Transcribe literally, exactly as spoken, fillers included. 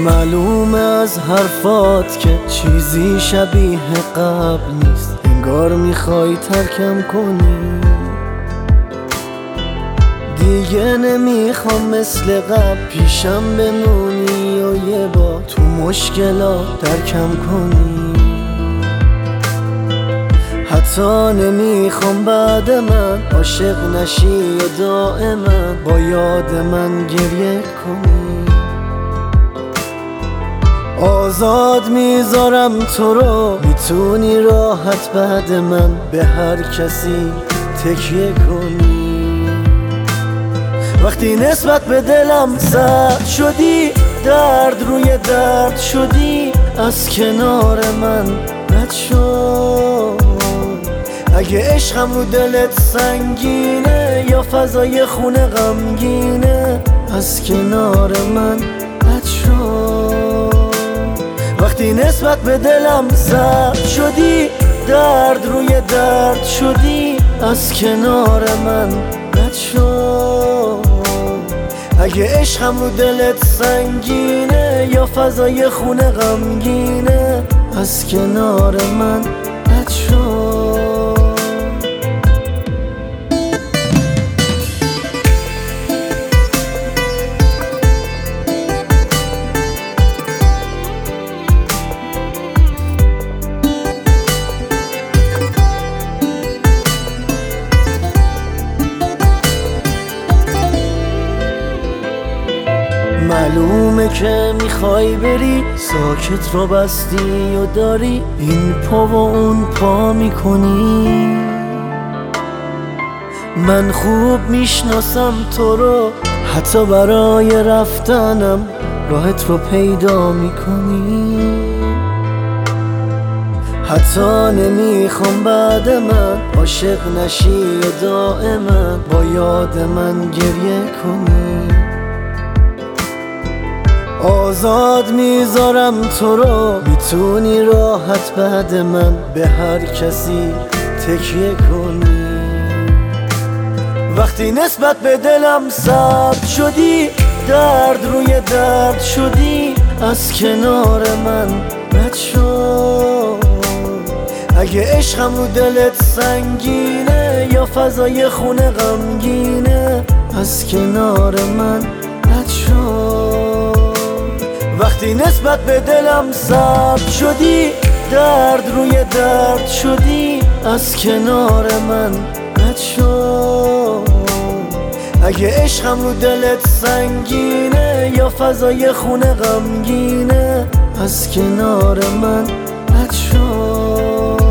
معلومه از حرفات که چیزی شبیه قبل نیست، انگار میخوای ترکم کنی. دیگه نمیخوام مثل قبل پیشم بمونی و یه بار تو مشکلات درکم کنی. حتی نمیخوام بعد من عاشق نشی و دائما با یاد من گریه کنی. آزاد میذارم تو رو، میتونی راحت بعد من به هر کسی تکیه کنی. وقتی نسبت به دلم سرد شدی، درد روی درد شدی، از کنار من رد شو. اگه عشقم رو دلت سنگینه یا فضای خونه غمگینه، از کنار من رد شو. وقتی نسبت به دلم سرد شدی، درد روی درد شدی، از کنار من رد شو. اگه عشقم رو دلت سنگینه یا فضای خونه غمگینه، از کنار من رد شو. معلومه که میخوای بری، ساکت رو بستی و داری این پا و اون پا میکنی. من خوب میشناسم تو رو، حتی برای رفتنم راهت رو پیدا میکنی. حتی نمیخوام بعد من عاشق نشی و دائما با یاد من گریه کنی. آزاد میذارم تو رو، میتونی راحت بعد من به هر کسی تکیه کنی. وقتی نسبت به دلم سرد شدی، درد روی درد شدی، از کنار من رد شو. اگه عشقم رو دلت سنگینه یا فضای خونه غمگینه، از کنار من رد شو. وقتی نسبت به دلم سرد شدی، درد روی درد شدی، از کنار من رد شو. اگه عشقم رو دلت سنگینه یا فضای خونه غمگینه، از کنار من رد شو.